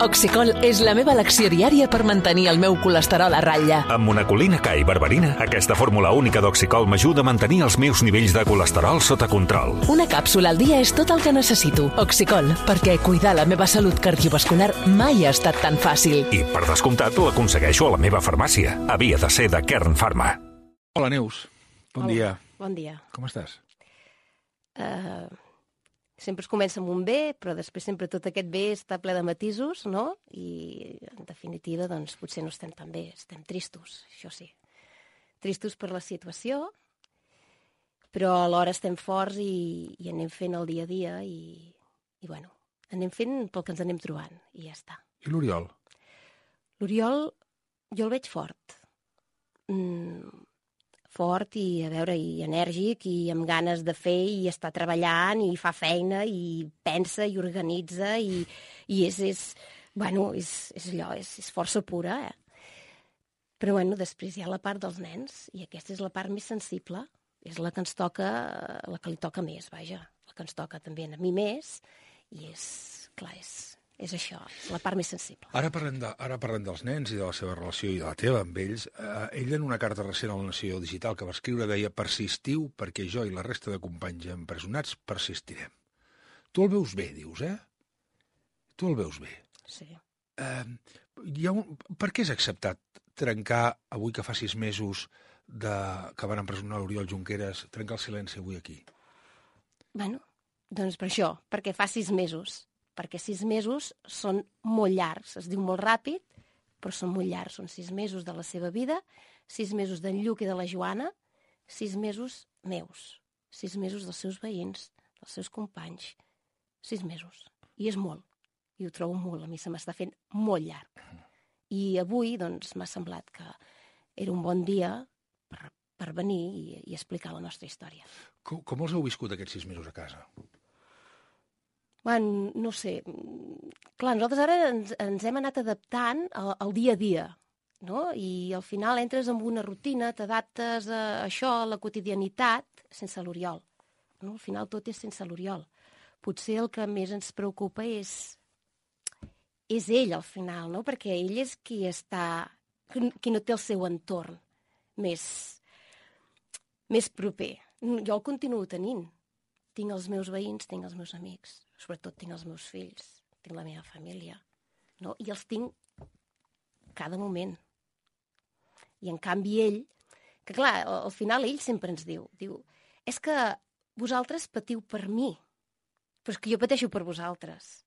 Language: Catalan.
Oxicol és la meva elecció diària per mantenir el meu colesterol a ratlla. Amb monacolina K i berberina, aquesta fórmula única d'Oxicol m'ajuda a mantenir els meus nivells de colesterol sota control. Una càpsula al dia és tot el que necessito. Oxicol, perquè cuidar la meva salut cardiovascular mai ha estat tan fàcil. I, per descomptat, l'aconsegueixo a la meva farmàcia. Havia de ser de Kern Pharma. Hola, Neus. Bon dia. Bon dia. Com estàs? Sempre es comença amb un bé, però després sempre tot aquest bé està ple de matisos, no? I, en definitiva, doncs, potser no estem tan bé, estem tristos, això sí. Tristos per la situació, però alhora estem forts i anem fent el dia a dia i bueno, anem fent pel que ens anem trobant i ja està. I l'Oriol? L'Oriol, jo el veig fort. Fort i, a veure, i enèrgic i amb ganes de fer i està treballant i fa feina i pensa i organitza i és allò, és força pura, Però, bueno, després hi ha la part dels nens i aquesta és la part més sensible, és la que ens toca, la que li toca més, vaja, la que ens toca també a mi més i és això, és la part més sensible. Ara parlem dels nens i de la seva relació i de la teva amb ells. Ell, en una carta recent a la Nació Digital que va escriure, deia: persistiu perquè jo i la resta de companys empresonats persistirem. Tu el veus bé, dius, Tu el veus bé. Sí. Per què has acceptat trencar, avui que fa 6 mesos que van empresonar l'Oriol Junqueras, trencar el silenci avui aquí? Bueno, doncs per això, perquè fa 6 mesos. Perquè 6 mesos són molt llargs. Es diu molt ràpid, però són molt llargs. Són 6 mesos de la seva vida, 6 mesos d'en Lluc i de la Joana, 6 mesos meus, 6 mesos dels seus veïns, dels seus companys, 6 mesos. I és molt, i ho trobo molt. A mi se m'està fent molt llarg. I avui, doncs, m'ha semblat que era un bon dia per venir i explicar la nostra història. Com els heu viscut aquests 6 mesos a casa? Bueno, no sé. Clar, nosaltres ara ens hem anat adaptant al dia a dia, no? I al final entres en una rutina, t'adaptes a això, a la quotidianitat, sense l'Oriol. No? Al final tot és sense l'Oriol. Potser el que més ens preocupa és ell, al final, no? Perquè ell és qui no té el seu entorn més proper. Jo el continuo tenint. Tinc els meus veïns, tinc els meus amics, sobretot tinc els meus fills, tinc la meva família, no? I els tinc cada moment. I en canvi ell, que clar, al final ell sempre ens diu, és que vosaltres patiu per mi, però és que jo pateixo per vosaltres.